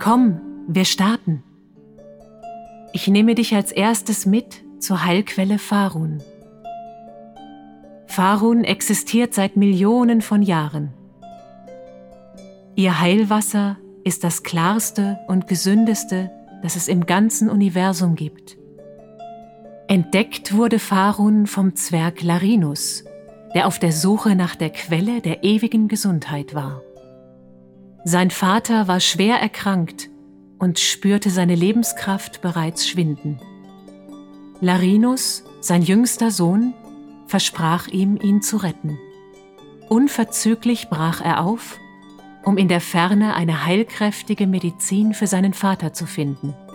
Komm, wir starten. Ich nehme dich als erstes mit zur Heilquelle Farun. Farun existiert seit Millionen von Jahren. Ihr Heilwasser ist das klarste und gesündeste, das es im ganzen Universum gibt. Entdeckt wurde Farun vom Zwerg Larinus, der auf der Suche nach der Quelle der ewigen Gesundheit war. Sein Vater war schwer erkrankt und spürte seine Lebenskraft bereits schwinden. Larinus, sein jüngster Sohn, versprach ihm, ihn zu retten. Unverzüglich brach er auf, um in der Ferne eine heilkräftige Medizin für seinen Vater zu finden.